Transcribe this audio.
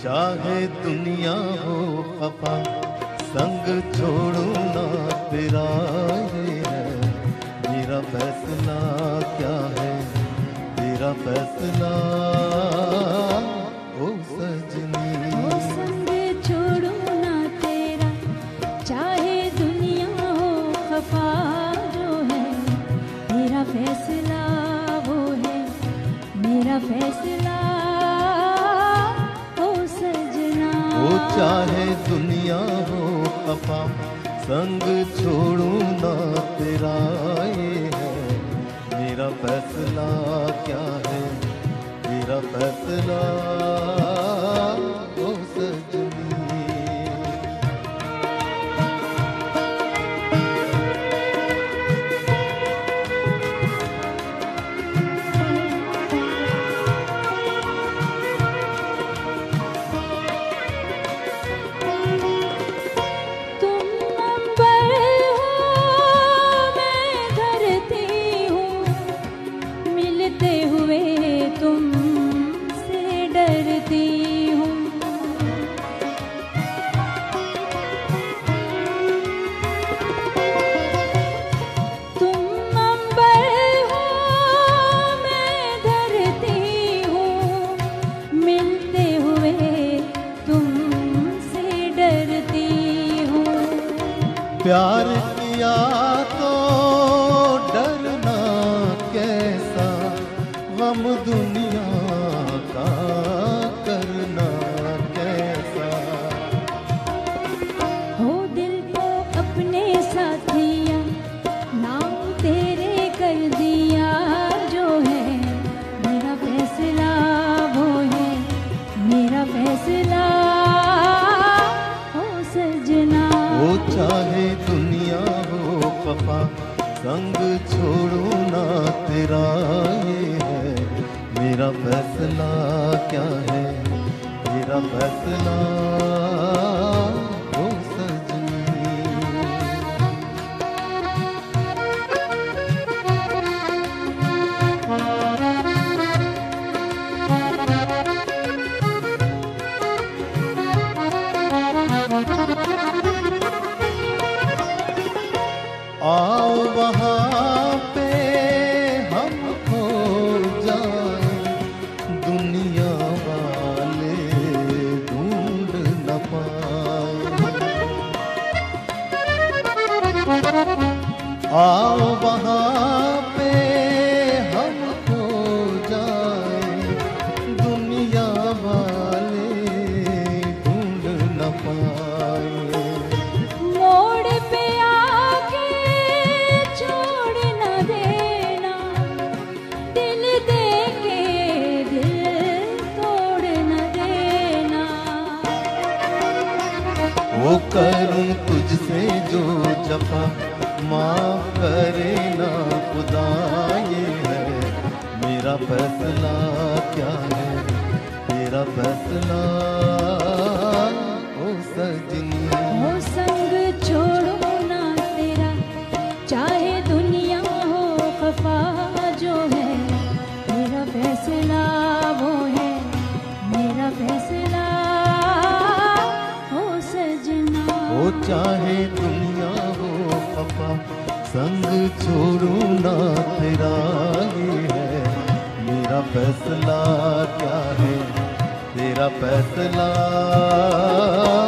चाहे दुनिया हो खफा, संग छोड़ू ना तेरा ये है मेरा फैसला। क्या है तेरा फैसला ओ सजनी? ओ संग छोड़ू ना तेरा, चाहे दुनिया हो खफा, जो है तेरा फैसला वो है मेरा फैसला ओ सजना। ओ चाहे दुनिया हो खफा, संग छोड़ू ना तेरा ये है मेरा फैसला। क्या है तेरा फैसला ओ सजनी? प्यार किया तो डरना कैसा, गम दुनिया का करना कैसा। हो दिल को अपने साथिया, नाम तेरे कर दिया, जो है मेरा फैसला वो है मेरा फैसला ओ सजना। वो चाहे दुनिया हो खफा, संग छोड़ू ना तेरा ये है मेरा फैसला। क्या है तेरा फैसला ओ सजनी? आओ वहाँ पे हम खो जाए, दुनिया वाले ढूंढ न पाए। आओ वहाँ पे हम खो जाए, दुनिया वाले ढूंढ न पाए। वो करूं तुझसे जो जफा, माफ करे ना खुदा ये है मेरा फैसला। क्या है तेरा फैसला ओ सजनी? ओ संग छोड़ो ना तेरा, चाहे दुनिया हो खफा, जो है मेरा फैसला वो है मेरा फैसला ओ सजना। ओ चाहे दुनिया हो खफा, संग छोड़ू ना तेरा ये है मेरा फैसला। क्या है तेरा फैसला?